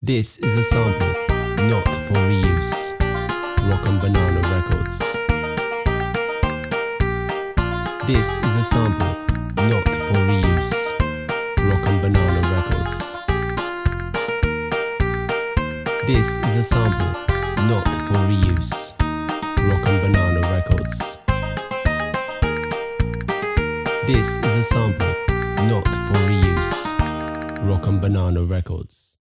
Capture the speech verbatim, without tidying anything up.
This is a sample, not for reuse. Rock and Banana Records. This is a sample, not for reuse. Rock and Banana Records. This is a sample, not for reuse. Rock and Banana Records. This is a sample, not for reuse. Rock and Banana Records.